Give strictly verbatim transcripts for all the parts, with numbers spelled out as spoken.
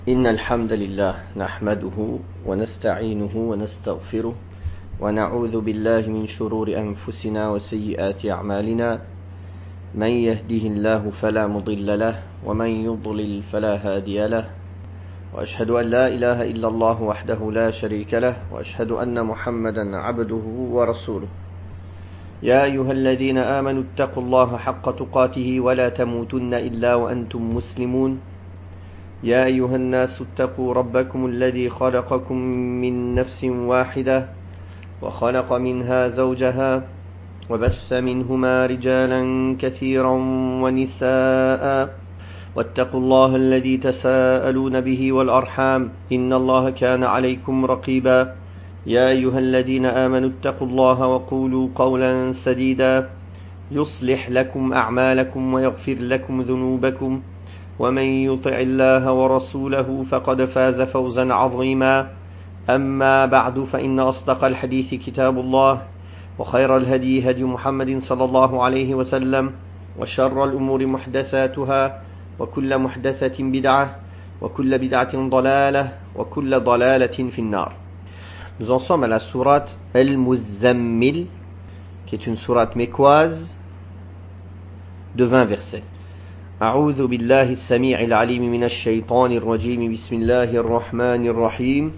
إن الحمد لله نحمده ونستعينه ونستغفره ونعوذ بالله من شرور أنفسنا وسيئات أعمالنا من يهده الله فلا مضل له ومن يضلل فلا هادي له وأشهد أن لا إله إلا الله وحده لا شريك له وأشهد أن محمدا عبده ورسوله يا أيها الذين آمنوا اتقوا الله حق تقاته ولا تموتن إلا وأنتم مسلمون يا أيها الناس اتقوا ربكم الذي خلقكم من نفس واحدة وخلق منها زوجها وبث منهما رجالا كثيرا ونساء واتقوا الله الذي تساءلون به والأرحام إن الله كان عليكم رقيبا يا أيها الذين آمنوا اتقوا الله وقولوا قولا سديدا يصلح لكم أعمالكم ويغفر لكم ذنوبكم ومن يطع الله ورسوله فقد فاز فوزا عظيما أما بعد فإن أصدق الحديث كتاب الله وخير الهدي هدي محمد صلى الله عليه وسلم وشر الأمور محدثاتها وكل محدثة بدعة وكل بدعة ضلالة وكل ضلالة في النار. Nous en sommes à la sourate Al-Muzammil, qui est une sourate mécoise de vingt versets. أعوذ بالله السميع العليم من الشيطان الرجيم بسم الله الرحمن الرحيم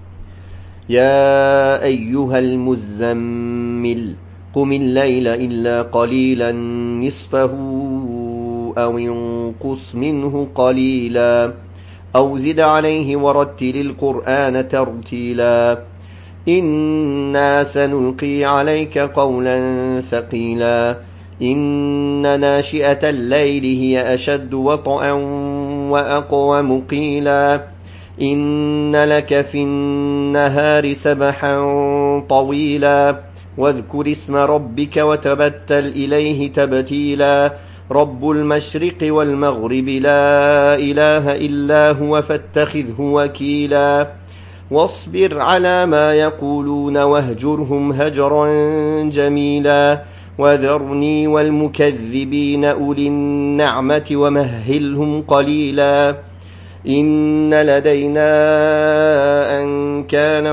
يا أيها المزمل قم الليل إلا قليلا نصفه أو انقص منه قليلا أو زد عليه ورتل القرآن ترتيلا إنا سنلقي عليك قولا ثقيلا إن ناشئة الليل هي أشد وطئا وأقوم قيلا إن لك في النهار سبحا طويلا واذكر اسم ربك وتبتل إليه تبتيلا رب المشرق والمغرب لا إله إلا هو فاتخذه وكيلا واصبر على ما يقولون واهجرهم هجرا جميلا وذرني والمكذبين أولي النعمة ومهلهم قليلا إن لدينا أنكالا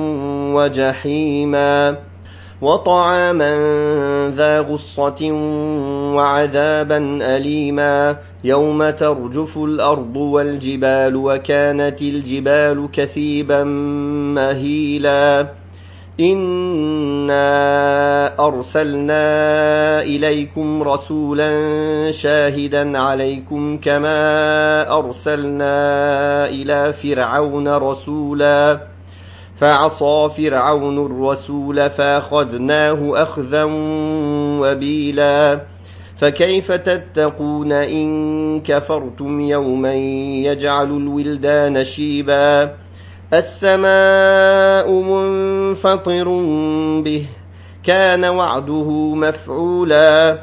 وجحيما وطعاما ذا غصة وعذابا أليما يوم ترجف الأرض والجبال وكانت الجبال كثيبا مهيلا إنا أرسلنا إليكم رسولا شاهدا عليكم كما أرسلنا إلى فرعون رسولا فعصى فرعون الرسول فأخذناه أخذا وبيلا فكيف تتقون إن كفرتم يوما يجعل الولدان شيبا السماء منفطر به كان وعده مفعولا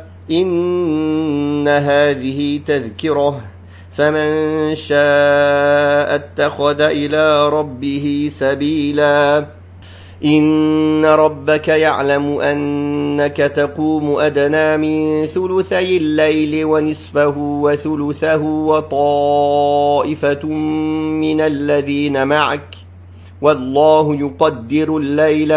إن هذه تذكرة فمن شاء اتخذ إلى ربه سبيلا إن ربك يعلم أنك تقوم أدنى من ثلثي الليل ونصفه وثلثه وطائفة من الذين معك والله يقدر الليل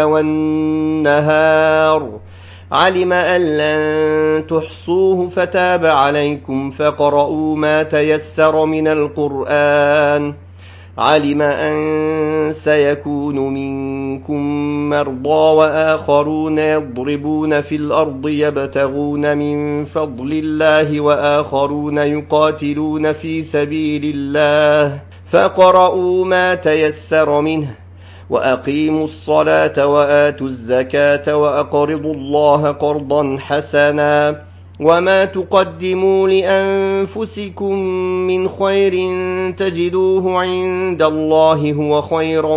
والنهار علم أن لن تحصوه فتاب عليكم فقرؤوا ما تيسر من القرآن علم أن سيكون منكم مرضى وآخرون يضربون في الأرض يبتغون من فضل الله وآخرون يقاتلون في سبيل الله فقرؤوا ما تيسر منه وأقيموا الصلاة وآتوا الزكاة وأقرضوا الله قرضا حسنا وما تقدموا لأنفسكم من خير تجدوه عند الله هو خيرا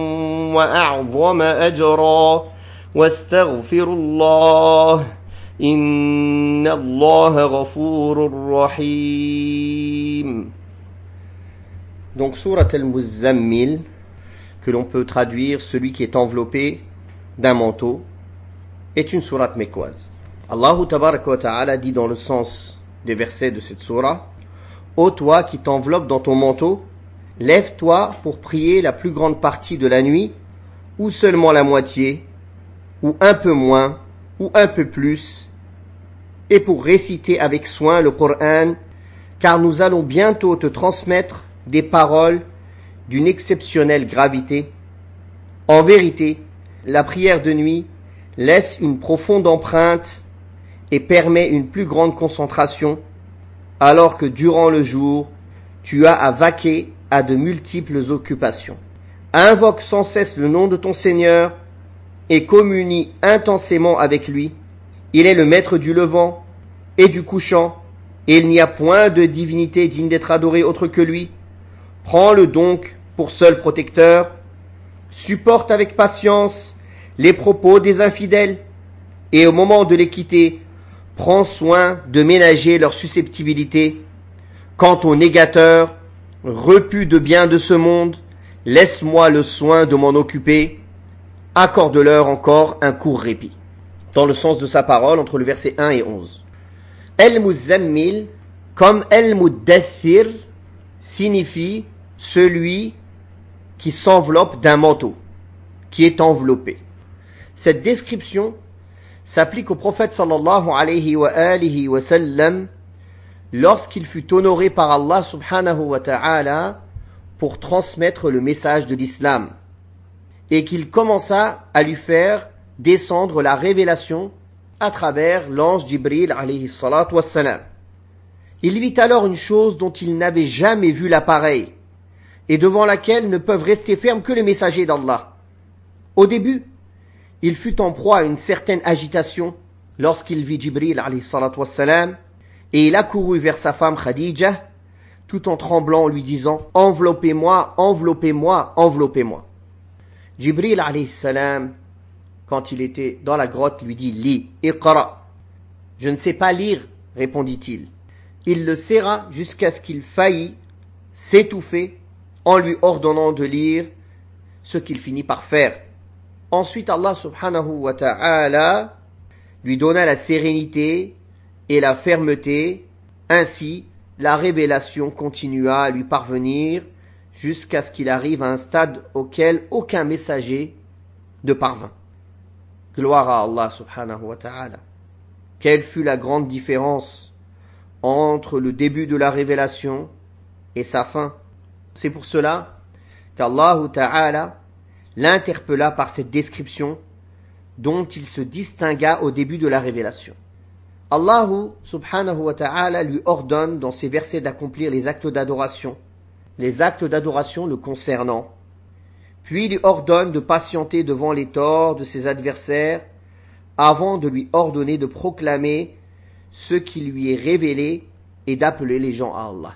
وأعظم أجرا واستغفروا الله إن الله غفور رحيم. Donc Surat al-Muzammil, que l'on peut traduire celui qui est enveloppé d'un manteau, est une sourate mécoise. Allah tabaraka wa ta'ala dit dans le sens des versets de cette sourate: Ô toi qui t'enveloppes dans ton manteau lève-toi pour prier la plus grande partie de la nuit, ou seulement la moitié, ou un peu moins, ou un peu plus, et pour réciter avec soin le Coran, car nous allons bientôt te transmettre des paroles d'une exceptionnelle gravité. En vérité, la prière de nuit laisse une profonde empreinte et permet une plus grande concentration, alors que durant le jour, tu as à vaquer à de multiples occupations. Invoque sans cesse le nom de ton Seigneur et communie intensément avec lui. Il est le maître du levant et du couchant, et il n'y a point de divinité digne d'être adorée autre que lui. Prends-le donc pour seul protecteur. Supporte avec patience les propos des infidèles, et au moment de les quitter, prends soin de ménager leur susceptibilité. Quant aux négateurs, repus de biens de ce monde, laisse-moi le soin de m'en occuper. Accorde-leur encore un court répit. Dans le sens de sa parole, entre le verset un et onze. El-Muzammil, comme El-Muddathir, signifie celui qui s'enveloppe d'un manteau, qui est enveloppé. Cette description s'applique au prophète sallallahu alayhi wa alihi wa sallam lorsqu'il fut honoré par Allah subhanahu wa ta'ala pour transmettre le message de l'islam et qu'il commença à lui faire descendre la révélation à travers l'ange Jibril alayhi salatu wassalam. Il vit alors une chose dont il n'avait jamais vu la pareille et devant laquelle ne peuvent rester fermes que les messagers d'Allah. Au début, il fut en proie à une certaine agitation lorsqu'il vit Jibril alayhi salatu wassalam et il accourut vers sa femme Khadija tout en tremblant, lui disant « Enveloppez-moi, enveloppez-moi, enveloppez-moi ». Jibril alayhi salam, quand il était dans la grotte, lui dit « Li, iqra ». « Je ne sais pas lire », répondit-il. Il le serra jusqu'à ce qu'il faillît s'étouffer en lui ordonnant de lire, ce qu'il finit par faire. Ensuite, Allah subhanahu wa ta'ala lui donna la sérénité et la fermeté. Ainsi, la révélation continua à lui parvenir jusqu'à ce qu'il arrive à un stade auquel aucun messager ne parvint. Gloire à Allah subhanahu wa ta'ala. Quelle fut la grande différence entre le début de la révélation et sa fin. C'est pour cela qu'Allah ta'ala l'interpella par cette description dont il se distingua au début de la révélation. Allah subhanahu wa ta'ala lui ordonne dans ces versets d'accomplir les actes d'adoration, les actes d'adoration le concernant, puis lui ordonne de patienter devant les torts de ses adversaires avant de lui ordonner de proclamer ce qui lui est révélé et d'appeler les gens à Allah.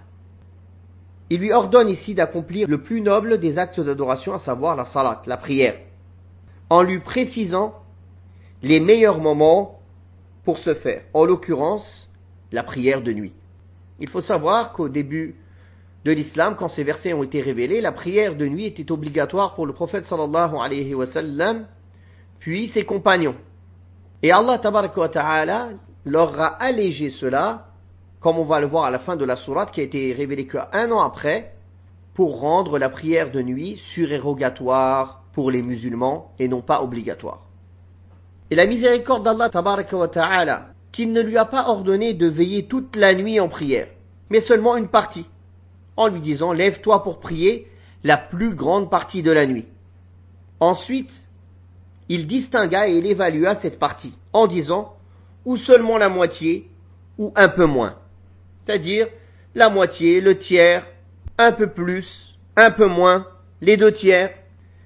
Il lui ordonne ici d'accomplir le plus noble des actes d'adoration, à savoir la salat, la prière, en lui précisant les meilleurs moments pour ce faire, en l'occurrence la prière de nuit. Il faut savoir qu'au début de l'islam, quand ces versets ont été révélés, la prière de nuit était obligatoire pour le prophète sallallahu alayhi wa sallam, puis ses compagnons. Et Allah tabaraka wa ta'ala leur a allégé cela, comme on va le voir à la fin de la sourate, qui a été révélée qu'un an après, pour rendre la prière de nuit surérogatoire pour les musulmans et non pas obligatoire. Et la miséricorde d'Allah tabaraka wa ta'ala, qu'il ne lui a pas ordonné de veiller toute la nuit en prière, mais seulement une partie, en lui disant « Lève-toi pour prier la plus grande partie de la nuit ». Ensuite, il distingua et il évalua cette partie en disant « ou seulement la moitié, ou un peu moins ». C'est-à-dire la moitié, le tiers, un peu plus, un peu moins, les deux tiers.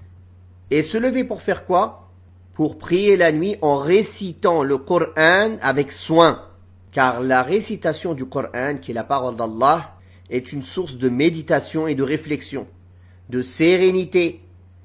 Et se lever pour faire quoi? Pour prier la nuit en récitant le Coran avec soin. Car la récitation du Coran, qui est la parole d'Allah, est une source de méditation et de réflexion, de sérénité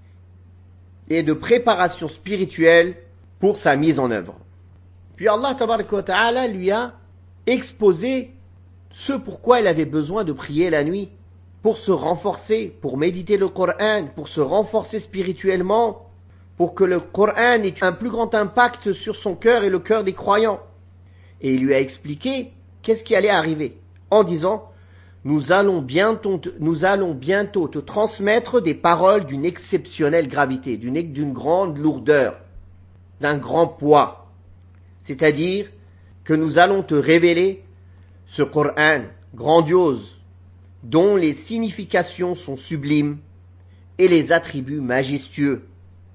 et de préparation spirituelle pour sa mise en œuvre. Puis Allah tabaraka wa ta'ala lui a exposé ce pourquoi il avait besoin de prier la nuit, pour se renforcer, pour méditer le Coran, pour se renforcer spirituellement, pour que le Coran ait un plus grand impact sur son cœur et le cœur des croyants. Et il lui a expliqué qu'est-ce qui allait arriver, en disant nous allons bientôt, nous allons bientôt te transmettre des paroles d'une exceptionnelle gravité, d'une, d'une grande lourdeur, d'un grand poids. C'est-à-dire que nous allons te révéler ce Coran grandiose, dont les significations sont sublimes et les attributs majestueux.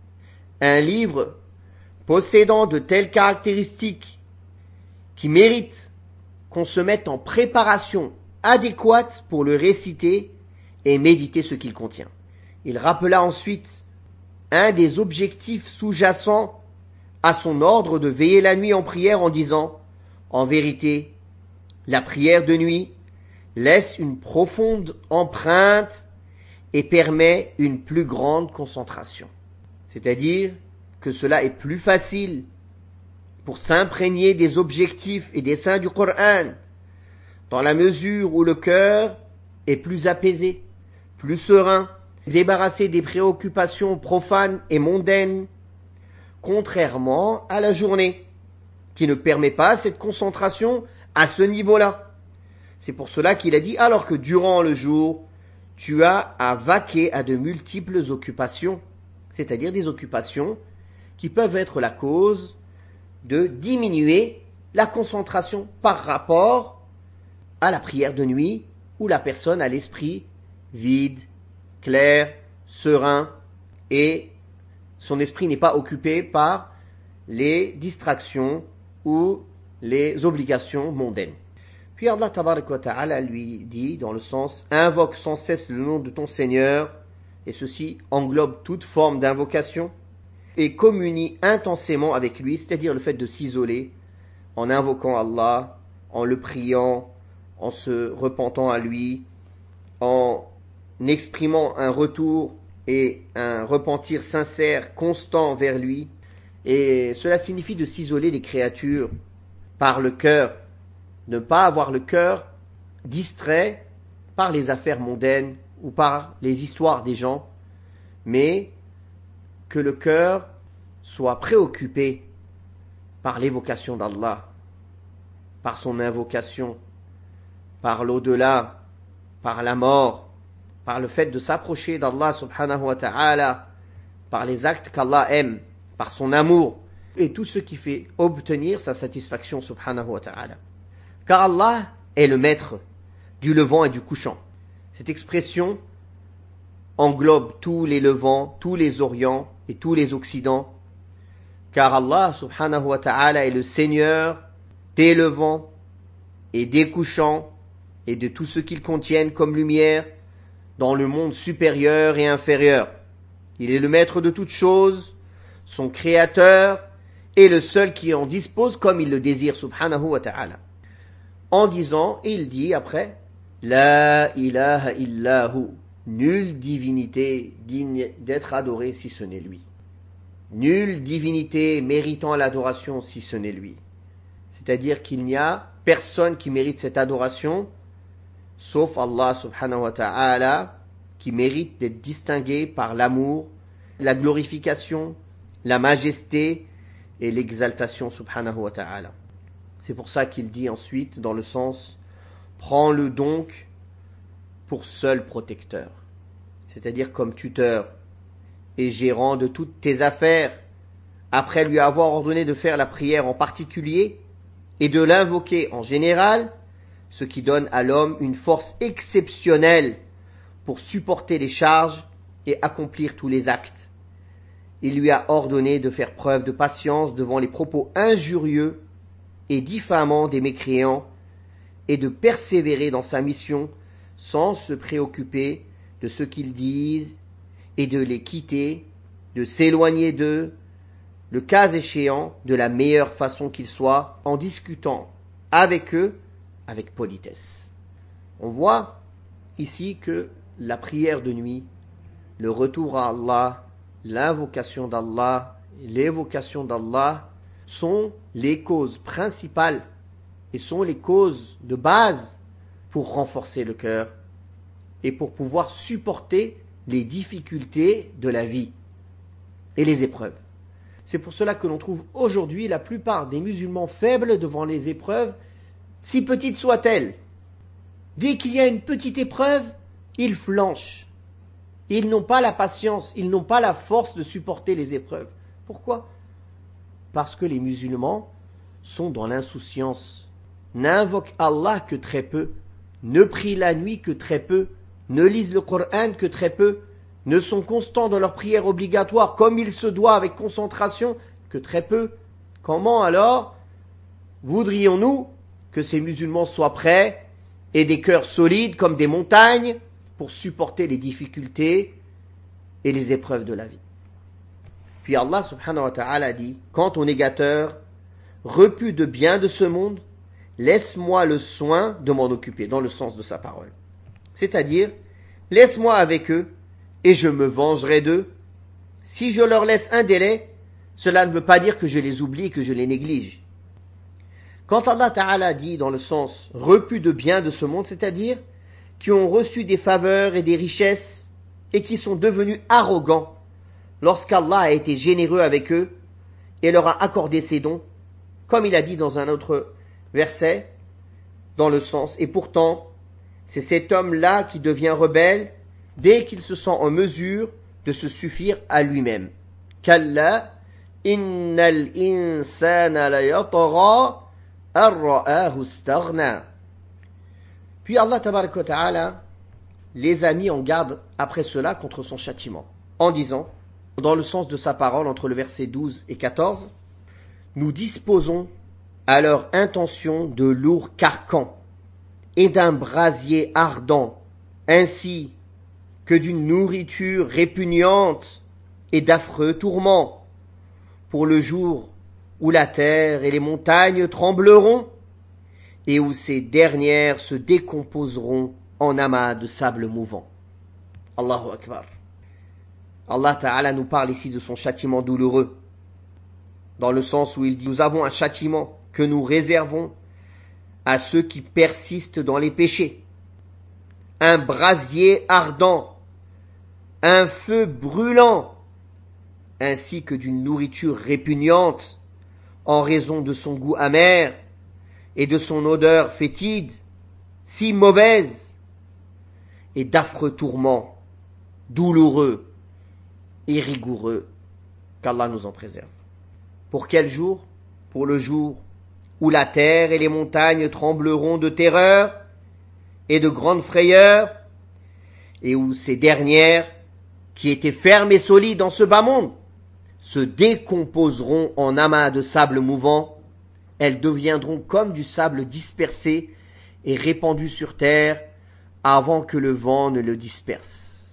Un livre possédant de telles caractéristiques qui méritent qu'on se mette en préparation adéquate pour le réciter et méditer ce qu'il contient. Il rappela ensuite un des objectifs sous-jacents à son ordre de veiller la nuit en prière en disant « En vérité, la prière de nuit laisse une profonde empreinte et permet une plus grande concentration. » C'est-à-dire que cela est plus facile pour s'imprégner des objectifs et des desseins du Coran dans la mesure où le cœur est plus apaisé, plus serein, débarrassé des préoccupations profanes et mondaines, contrairement à la journée, qui ne permet pas cette concentration à ce niveau-là. C'est pour cela qu'il a dit, alors que durant le jour, tu as à vaquer à de multiples occupations, c'est-à-dire des occupations qui peuvent être la cause de diminuer la concentration par rapport à la prière de nuit, où la personne a l'esprit vide, clair, serein, et son esprit n'est pas occupé par les distractions ou les obligations mondaines. Puis Allah tabaraka wa ta'ala lui dit dans le sens « Invoque sans cesse le nom de ton Seigneur » et ceci englobe toute forme d'invocation et communie intensément avec lui, c'est-à-dire le fait de s'isoler en invoquant Allah, en le priant, en se repentant à lui, en exprimant un retour et un repentir sincère, constant vers lui. Et cela signifie de s'isoler des créatures par le cœur, ne pas avoir le cœur distrait par les affaires mondaines ou par les histoires des gens, mais que le cœur soit préoccupé par l'évocation d'Allah, par son invocation, par l'au-delà, par la mort, par le fait de s'approcher d'Allah subhanahu wa ta'ala, par les actes qu'Allah aime, par son amour, et tout ce qui fait obtenir sa satisfaction subhanahu wa ta'ala. Car Allah est le maître du levant et du couchant. Cette expression englobe tous les levants, tous les orients et tous les occidents, car Allah subhanahu wa ta'ala est le Seigneur des levants et des couchants et de tout ce qu'ils contiennent comme lumière dans le monde supérieur et inférieur. Il est le maître de toutes choses, son créateur et le seul qui en dispose comme il le désire subhanahu wa ta'ala. En disant, et il dit après, La ilaha illahu, nulle divinité digne d'être adorée si ce n'est lui. Nulle divinité méritant l'adoration si ce n'est lui. C'est-à-dire qu'il n'y a personne qui mérite cette adoration, sauf Allah subhanahu wa ta'ala, qui mérite d'être distingué par l'amour, la glorification, la majesté et l'exaltation subhanahu wa ta'ala. C'est pour ça qu'il dit ensuite dans le sens « Prends-le donc pour seul protecteur », c'est-à-dire comme tuteur et gérant de toutes tes affaires, après lui avoir ordonné de faire la prière en particulier et de l'invoquer en général, ce qui donne à l'homme une force exceptionnelle pour supporter les charges et accomplir tous les actes. Il lui a ordonné de faire preuve de patience devant les propos injurieux et diffamants des mécréants et de persévérer dans sa mission sans se préoccuper de ce qu'ils disent et de les quitter, de s'éloigner d'eux, le cas échéant de la meilleure façon qu'il soit, en discutant avec eux avec politesse. On voit ici que la prière de nuit, le retour à Allah, l'invocation d'Allah, l'évocation d'Allah sont les causes principales et sont les causes de base pour renforcer le cœur et pour pouvoir supporter les difficultés de la vie et les épreuves. C'est pour cela que l'on trouve aujourd'hui la plupart des musulmans faibles devant les épreuves, si petites soient-elles. Dès qu'il y a une petite épreuve, ils flanchent. Ils n'ont pas la patience, ils n'ont pas la force de supporter les épreuves. Pourquoi ? Parce que les musulmans sont dans l'insouciance, n'invoquent Allah que très peu, ne prient la nuit que très peu, ne lisent le Coran que très peu, ne sont constants dans leurs prières obligatoires comme il se doit avec concentration que très peu. Comment alors voudrions-nous que ces musulmans soient prêts et des cœurs solides comme des montagnes pour supporter les difficultés et les épreuves de la vie? Puis Allah subhanahu wa ta'ala dit, quant au négateur, repu de bien de ce monde, laisse-moi le soin de m'en occuper, dans le sens de sa parole. C'est-à-dire, laisse-moi avec eux, et je me vengerai d'eux. Si je leur laisse un délai, cela ne veut pas dire que je les oublie et que je les néglige. Quand Allah Ta'ala dit dans le sens repu de bien de ce monde, c'est-à-dire qui ont reçu des faveurs et des richesses et qui sont devenus arrogants lorsqu'Allah a été généreux avec eux et leur a accordé ses dons, comme il a dit dans un autre verset, dans le sens, et pourtant, c'est cet homme-là qui devient rebelle dès qu'il se sent en mesure de se suffire à lui-même. Kalla innal insana la yatgha an ra'ahu istaghna. Puis Allah tabaraka wa ta'ala les a mis en garde après cela contre son châtiment, en disant, dans le sens de sa parole entre le verset douze et quatorze, nous disposons à leur intention de lourds carcans et d'un brasier ardent, ainsi que d'une nourriture répugnante et d'affreux tourments, pour le jour où la terre et les montagnes trembleront, et où ces dernières se décomposeront en amas de sable mouvant. Allahu Akbar. Allah Ta'ala nous parle ici de son châtiment douloureux, dans le sens où il dit, nous avons un châtiment que nous réservons à ceux qui persistent dans les péchés. Un brasier ardent, un feu brûlant, ainsi que d'une nourriture répugnante en raison de son goût amer et de son odeur fétide, si mauvaise, et d'affreux tourments, douloureux et rigoureux, qu'Allah nous en préserve. Pour quel jour ? Pour le jour où la terre et les montagnes trembleront de terreur et de grande frayeur, et où ces dernières, qui étaient fermes et solides dans ce bas monde, se décomposeront en amas de sable mouvant. Elles deviendront comme du sable dispersé et répandu sur terre avant que le vent ne le disperse.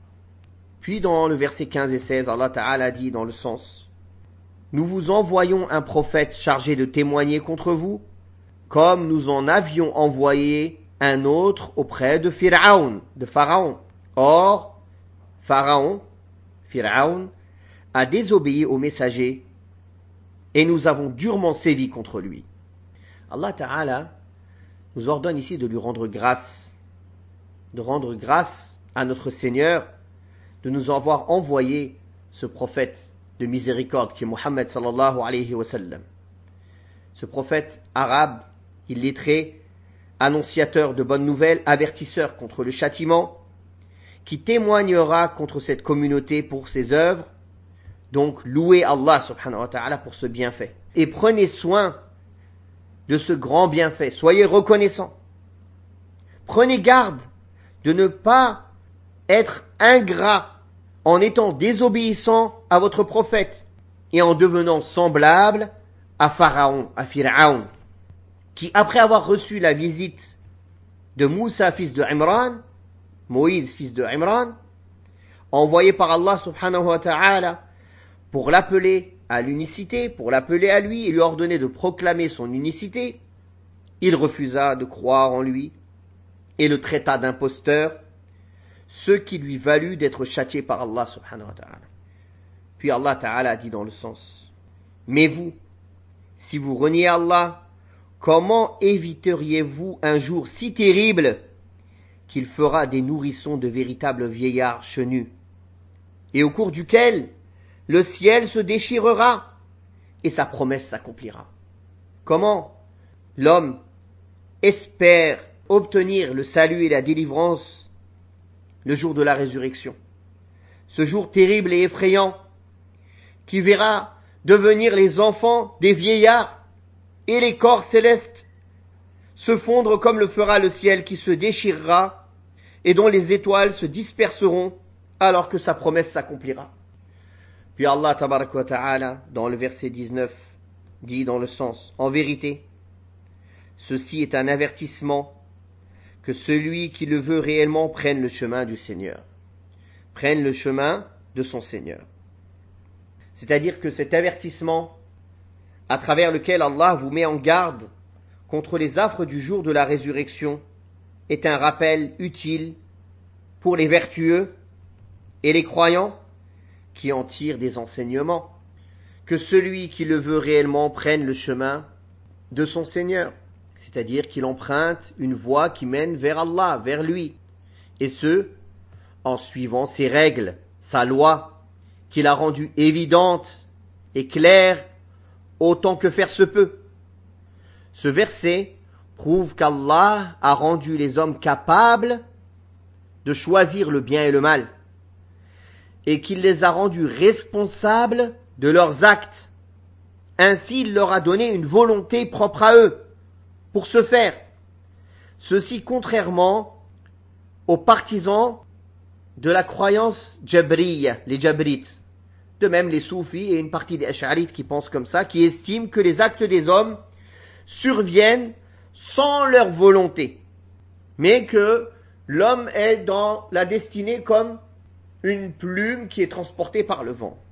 Puis dans le verset quinze et seize, Allah Ta'ala dit dans le sens, nous vous envoyons un prophète chargé de témoigner contre vous, comme nous en avions envoyé un autre auprès de Pharaon, de Pharaon. Or, Pharaon, Pharaon, a désobéi au messager et nous avons durement sévi contre lui. Allah Ta'ala nous ordonne ici de lui rendre grâce, de rendre grâce à notre Seigneur, de nous avoir envoyé ce prophète de miséricorde qui est Muhammad sallallahu alayhi wa sallam. Ce prophète arabe, illettré, annonciateur de bonnes nouvelles, avertisseur contre le châtiment, qui témoignera contre cette communauté pour ses œuvres. Donc louez Allah subhanahu wa ta'ala pour ce bienfait. Et prenez soin de ce grand bienfait. Soyez reconnaissants. Prenez garde de ne pas être ingrat en étant désobéissant à votre prophète et en devenant semblable à Pharaon, à Pharaon, qui après avoir reçu la visite de Moussa, fils de Imran, Moïse, fils de Imran, envoyé par Allah subhanahu wa ta'ala pour l'appeler à l'unicité, pour l'appeler à lui et lui ordonner de proclamer son unicité, il refusa de croire en lui et le traita d'imposteur, ce qui lui valut d'être châtié par Allah subhanahu wa ta'ala. Puis Allah ta'ala dit dans le sens, mais vous, si vous reniez Allah, comment éviteriez-vous un jour si terrible qu'il fera des nourrissons de véritables vieillards chenus, et au cours duquel le ciel se déchirera et sa promesse s'accomplira. Comment l'homme espère obtenir le salut et la délivrance le jour de la résurrection. Ce jour terrible et effrayant qui verra devenir les enfants des vieillards et les corps célestes se fondre comme le fera le ciel qui se déchirera et dont les étoiles se disperseront alors que sa promesse s'accomplira. Puis Allah tabaraka wa ta'ala, dans le verset dix-neuf, dit dans le sens, en vérité, ceci est un avertissement que celui qui le veut réellement prenne le chemin du Seigneur, prenne le chemin de son Seigneur. C'est-à-dire que cet avertissement, à travers lequel Allah vous met en garde contre les affres du jour de la résurrection, est un rappel utile pour les vertueux et les croyants qui en tirent des enseignements, que celui qui le veut réellement prenne le chemin de son Seigneur, c'est-à-dire qu'il emprunte une voie qui mène vers Allah, vers lui, et ce, en suivant ses règles, sa loi, qu'il a rendue évidente et claire autant que faire se peut. Ce verset prouve qu'Allah a rendu les hommes capables de choisir le bien et le mal, et qu'il les a rendus responsables de leurs actes. Ainsi, il leur a donné une volonté propre à eux pour ce faire. Ceci contrairement aux partisans de la croyance jabriya, les jabrites. De même, les soufis et une partie des ash'arites qui pensent comme ça, qui estiment que les actes des hommes surviennent sans leur volonté, mais que l'homme est dans la destinée comme une plume qui est transportée par le vent.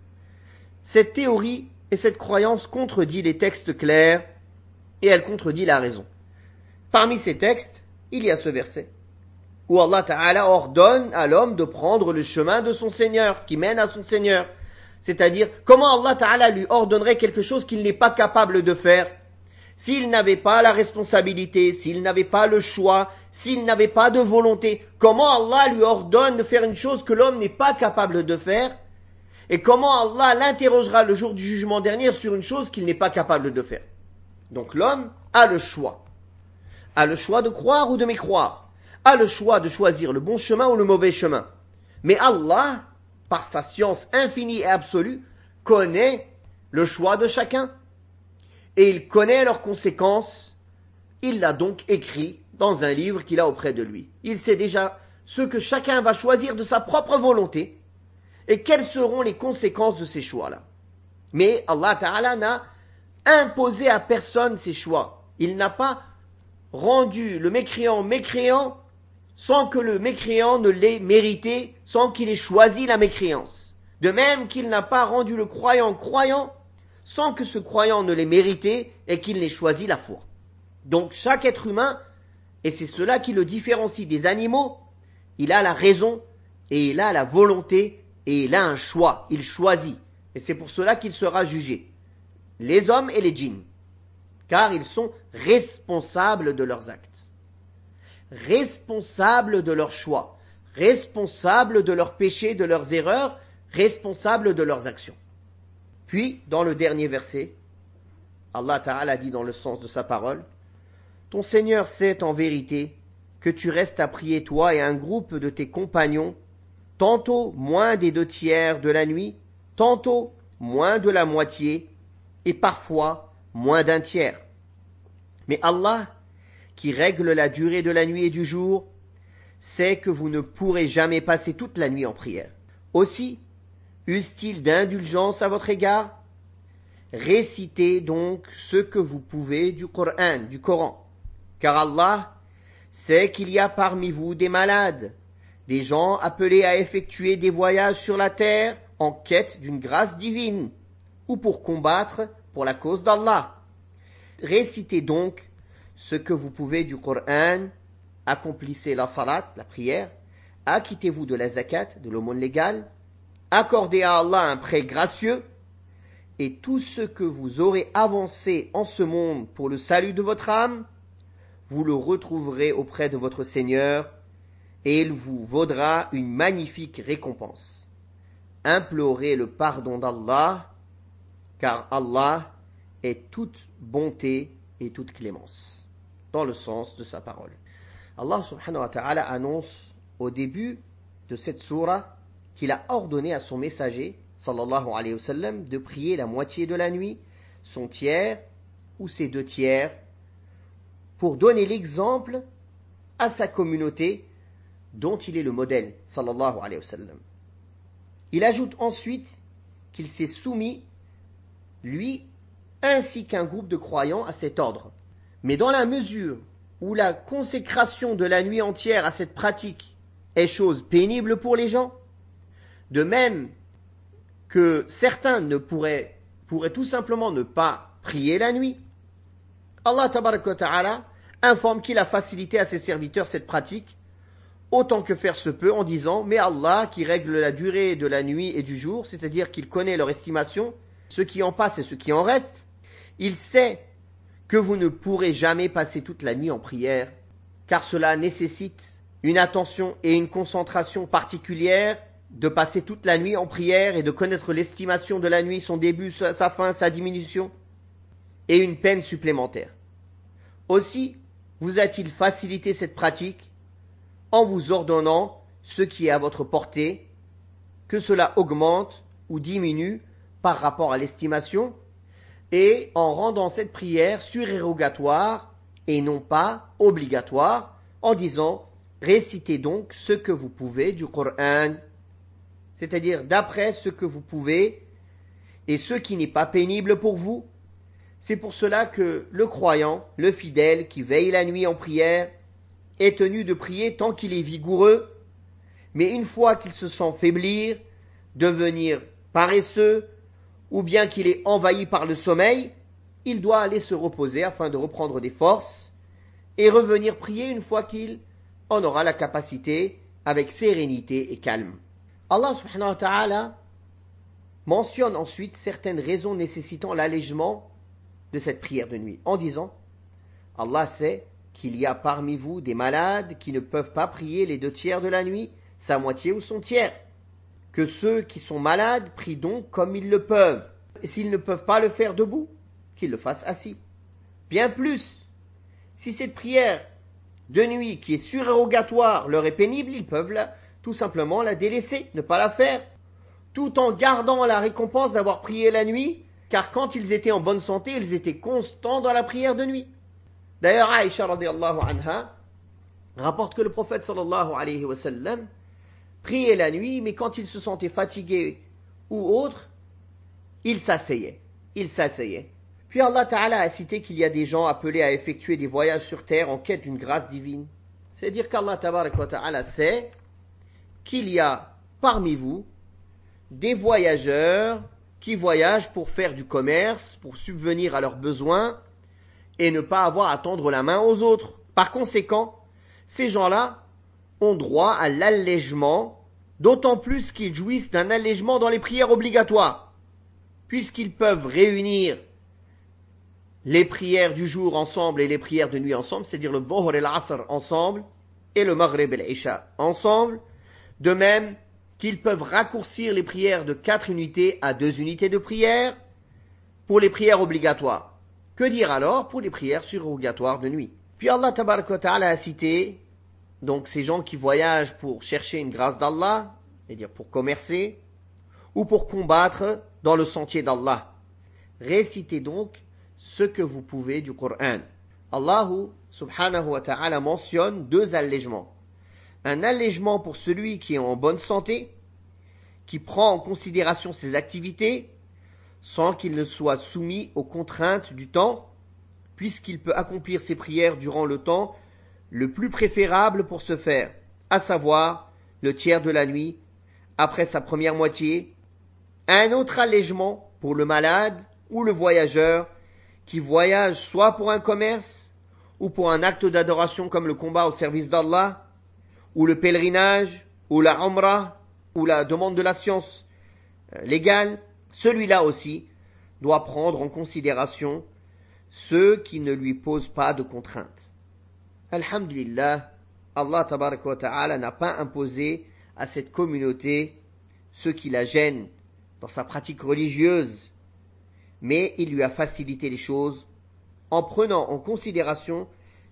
Cette théorie et cette croyance contredit les textes clairs et elle contredit la raison. Parmi ces textes, il y a ce verset où Allah Ta'ala ordonne à l'homme de prendre le chemin de son Seigneur, qui mène à son Seigneur. C'est-à-dire, comment Allah Ta'ala lui ordonnerait quelque chose qu'il n'est pas capable de faire s'il n'avait pas la responsabilité, s'il n'avait pas le choix, s'il n'avait pas de volonté? Comment Allah lui ordonne de faire une chose que l'homme n'est pas capable de faire? Et comment Allah l'interrogera le jour du jugement dernier sur une chose qu'il n'est pas capable de faire? Donc l'homme a le choix. A le choix de croire ou de mécroire. A le choix de choisir le bon chemin ou le mauvais chemin. Mais Allah, par sa science infinie et absolue, connaît le choix de chacun. Et il connaît leurs conséquences. Il l'a donc écrit dans un livre qu'il a auprès de lui. Il sait déjà ce que chacun va choisir de sa propre volonté et quelles seront les conséquences de ces choix-là. Mais Allah Ta'ala n'a imposé à personne ses choix. Il n'a pas rendu le mécréant mécréant sans que le mécréant ne l'ait mérité, sans qu'il ait choisi la mécréance. De même qu'il n'a pas rendu le croyant croyant sans que ce croyant ne l'ait mérité et qu'il n'ait choisi la foi. Donc chaque être humain, et c'est cela qui le différencie des animaux, il a la raison et il a la volonté et il a un choix, il choisit. Et c'est pour cela qu'il sera jugé. Les hommes et les djinns, car ils sont responsables de leurs actes, responsables de leurs choix, responsables de leurs péchés, de leurs erreurs, responsables de leurs actions. Puis, dans le dernier verset, Allah Ta'ala dit dans le sens de sa parole, « Ton Seigneur sait en vérité que tu restes à prier toi et un groupe de tes compagnons, tantôt moins des deux tiers de la nuit, tantôt moins de la moitié, et parfois moins d'un tiers. Mais Allah, qui règle la durée de la nuit et du jour, sait que vous ne pourrez jamais passer toute la nuit en prière. Aussi, eussent-ils d'indulgence à votre égard? Récitez donc ce que vous pouvez du Coran, du Coran, car Allah sait qu'il y a parmi vous des malades, des gens appelés à effectuer des voyages sur la terre en quête d'une grâce divine, ou pour combattre pour la cause d'Allah. Récitez donc ce que vous pouvez du Coran, accomplissez la salat, la prière, acquittez-vous de la zakat, de l'aumône légale, accordez à Allah un prêt gracieux, et tout ce que vous aurez avancé en ce monde pour le salut de votre âme, vous le retrouverez auprès de votre Seigneur, et il vous vaudra une magnifique récompense. Implorez le pardon d'Allah, car Allah est toute bonté et toute clémence, dans le sens de sa parole. Allah subhanahu wa ta'ala annonce au début de cette sourate qu'il a ordonné à son messager, sallallahu alayhi wa sallam, de prier la moitié de la nuit, son tiers ou ses deux tiers, pour donner l'exemple à sa communauté dont il est le modèle, sallallahu alayhi wa sallam. Il ajoute ensuite qu'il s'est soumis, lui, ainsi qu'un groupe de croyants à cet ordre. Mais dans la mesure où la consécration de la nuit entière à cette pratique est chose pénible pour les gens, de même que certains ne pourraient, pourraient tout simplement ne pas prier la nuit, Allah tabaraka wa ta'ala informe qu'il a facilité à ses serviteurs cette pratique, autant que faire se peut, en disant « Mais Allah, qui règle la durée de la nuit et du jour, c'est-à-dire qu'il connaît leur estimation, ce qui en passe et ce qui en reste, il sait que vous ne pourrez jamais passer toute la nuit en prière, car cela nécessite une attention et une concentration particulière de passer toute la nuit en prière et de connaître l'estimation de la nuit, son début, sa fin, sa diminution, et une peine supplémentaire. Aussi, vous a-t-il facilité cette pratique en vous ordonnant ce qui est à votre portée, que cela augmente ou diminue par rapport à l'estimation, et en rendant cette prière surérogatoire et non pas obligatoire, en disant « Récitez donc ce que vous pouvez du Coran », c'est-à-dire d'après ce que vous pouvez et ce qui n'est pas pénible pour vous. C'est pour cela que le croyant, le fidèle qui veille la nuit en prière, est tenu de prier tant qu'il est vigoureux, mais une fois qu'il se sent faiblir, devenir paresseux, ou bien qu'il est envahi par le sommeil, il doit aller se reposer afin de reprendre des forces et revenir prier une fois qu'il en aura la capacité avec sérénité et calme. Allah subhanahu wa ta'ala mentionne ensuite certaines raisons nécessitant l'allègement de cette prière de nuit, en disant « Allah sait qu'il y a parmi vous des malades qui ne peuvent pas prier les deux tiers de la nuit, sa moitié ou son tiers. Que ceux qui sont malades prient donc comme ils le peuvent, et s'ils ne peuvent pas le faire debout, qu'ils le fassent assis. Bien plus, si cette prière de nuit qui est surérogatoire leur est pénible, ils peuvent la, tout simplement la délaisser, ne pas la faire, tout en gardant la récompense d'avoir prié la nuit, car quand ils étaient en bonne santé, ils étaient constants dans la prière de nuit. D'ailleurs, Aïcha radiyallahu anha rapporte que le prophète sallallahu alayhi wa sallam priait la nuit, mais quand il se sentait fatigué ou autre, il s'asseyait. Il s'asseyait. Puis Allah Ta'ala a cité qu'il y a des gens appelés à effectuer des voyages sur terre en quête d'une grâce divine. C'est-à-dire qu'Allah Ta'ala sait qu'il y a parmi vous des voyageurs qui voyagent pour faire du commerce, pour subvenir à leurs besoins et ne pas avoir à tendre la main aux autres. Par conséquent, ces gens-là ont droit à l'allègement, d'autant plus qu'ils jouissent d'un allègement dans les prières obligatoires, puisqu'ils peuvent réunir les prières du jour ensemble et les prières de nuit ensemble, c'est-à-dire le Dhuhr et l'Asr ensemble, et le Maghrib et l'Isha ensemble, de même qu'ils peuvent raccourcir les prières de quatre unités à deux unités de prière pour les prières obligatoires. Que dire alors pour les prières surrogatoires de nuit? Puis Allah Tabaraka wa Ta'ala a cité donc ces gens qui voyagent pour chercher une grâce d'Allah, c'est-à-dire pour commercer, ou pour combattre dans le sentier d'Allah. Récitez donc ce que vous pouvez du Coran. Allah subhanahu wa ta'ala mentionne deux allègements. Un allègement pour celui qui est en bonne santé, qui prend en considération ses activités, sans qu'il ne soit soumis aux contraintes du temps, puisqu'il peut accomplir ses prières durant le temps le plus préférable pour ce faire, à savoir le tiers de la nuit, après sa première moitié. Un autre allègement pour le malade ou le voyageur, qui voyage soit pour un commerce, ou pour un acte d'adoration comme le combat au service d'Allah, ou le pèlerinage, ou la umrah, ou la demande de la science légale, celui-là aussi doit prendre en considération ceux qui ne lui posent pas de contraintes. Alhamdulillah, Allah tabaraka wa ta'ala n'a pas imposé à cette communauté ce qui la gêne dans sa pratique religieuse, mais il lui a facilité les choses en prenant en considération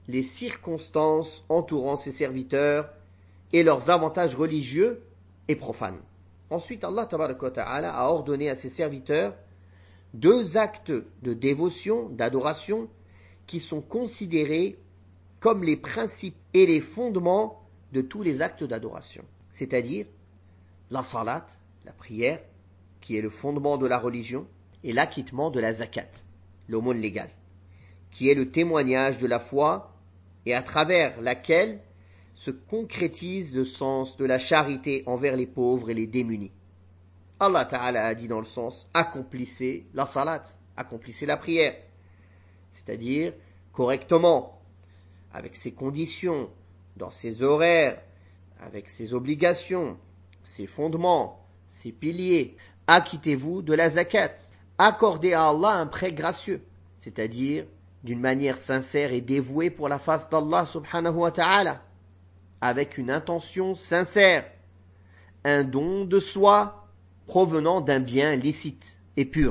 les circonstances entourant ses serviteurs et leurs avantages religieux et profanes. Ensuite, Allah tabaraka wa ta'ala a ordonné à ses serviteurs deux actes de dévotion, d'adoration, qui sont considérés comme les principes et les fondements de tous les actes d'adoration. C'est-à-dire la salat, la prière, qui est le fondement de la religion, et l'acquittement de la zakat, l'aumône légale, qui est le témoignage de la foi et à travers laquelle se concrétise le sens de la charité envers les pauvres et les démunis. Allah Ta'ala a dit dans le sens, accomplissez la salat, accomplissez la prière, c'est-à-dire correctement, avec ses conditions, dans ses horaires, avec ses obligations, ses fondements, ses piliers. Acquittez-vous de la zakat. Accordez à Allah un prêt gracieux, c'est-à-dire d'une manière sincère et dévouée pour la face d'Allah subhanahu wa ta'ala, avec une intention sincère, un don de soi provenant d'un bien licite et pur.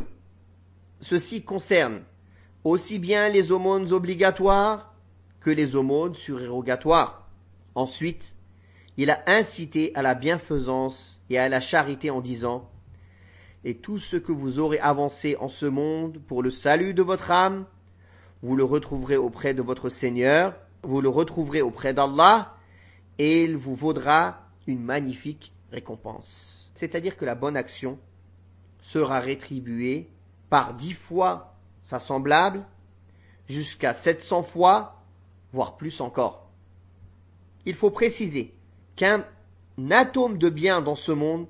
Ceci concerne aussi bien les aumônes obligatoires que les aumônes surérogatoires. Ensuite, il a incité à la bienfaisance et à la charité en disant « Et tout ce que vous aurez avancé en ce monde pour le salut de votre âme, vous le retrouverez auprès de votre Seigneur, vous le retrouverez auprès d'Allah, et il vous vaudra une magnifique récompense. » C'est-à-dire que la bonne action sera rétribuée par dix fois sa semblable, jusqu'à sept cents fois, voire plus encore. Il faut préciser qu'un atome de bien dans ce monde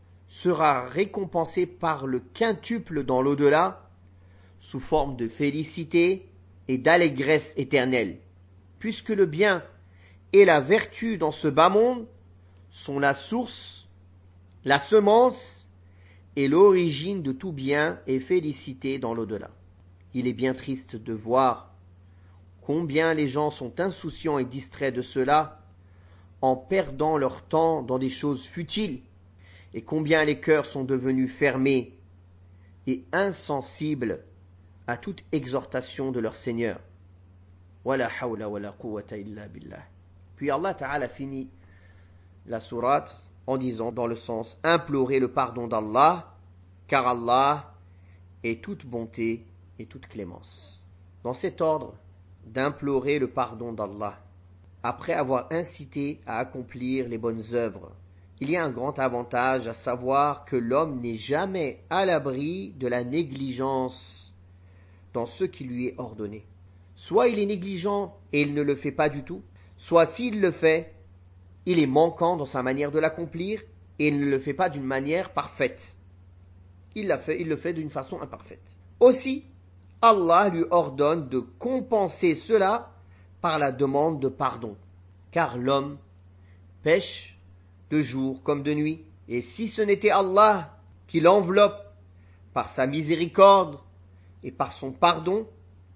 sera récompensé par le quintuple dans l'au-delà, sous forme de félicité et d'allégresse éternelle, puisque le bien et la vertu dans ce bas monde sont la source, la semence et l'origine de tout bien et félicité dans l'au-delà. Il est bien triste de voir combien les gens sont insouciants et distraits de cela en perdant leur temps dans des choses futiles, et combien les cœurs sont devenus fermés et insensibles à toute exhortation de leur Seigneur. Wala hawla wala quwwata illa billah. Puis Allah Ta'ala finit la sourate en disant dans le sens implorer le pardon d'Allah, car Allah est toute bonté et toute clémence. Dans cet ordre d'implorer le pardon d'Allah, après avoir incité à accomplir les bonnes œuvres, il y a un grand avantage à savoir que l'homme n'est jamais à l'abri de la négligence dans ce qui lui est ordonné. Soit il est négligent et il ne le fait pas du tout, soit s'il le fait, il est manquant dans sa manière de l'accomplir et il ne le fait pas d'une manière parfaite. Il, l'a fait, il le fait d'une façon imparfaite. Aussi, Allah lui ordonne de compenser cela par la demande de pardon, car l'homme pêche de jour comme de nuit, et si ce n'était Allah qui l'enveloppe par sa miséricorde et par son pardon,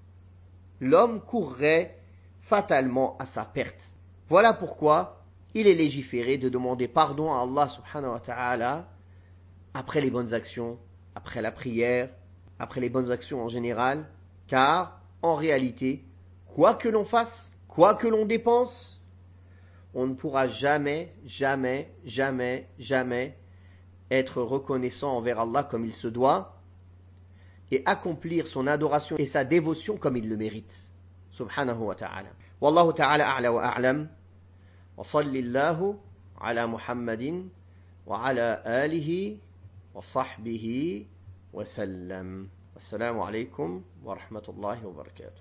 l'homme courrait fatalement à sa perte. Voilà pourquoi il est légiféré de demander pardon à Allah subhanahu wa ta'ala après les bonnes actions, après la prière, après les bonnes actions en général, car en réalité, quoi que l'on fasse, quoi que l'on dépense, on ne pourra jamais, jamais, jamais, jamais être reconnaissant envers Allah comme il se doit et accomplir son adoration et sa dévotion comme il le mérite. Subhanahu wa ta'ala. Wallahu ta'ala a'la wa a'lam. Wa sallillahu ala Muhammadin wa ala alihi wa sahbihi wa sallam. Assalamu alaikum wa rahmatullahi wa barakatuh.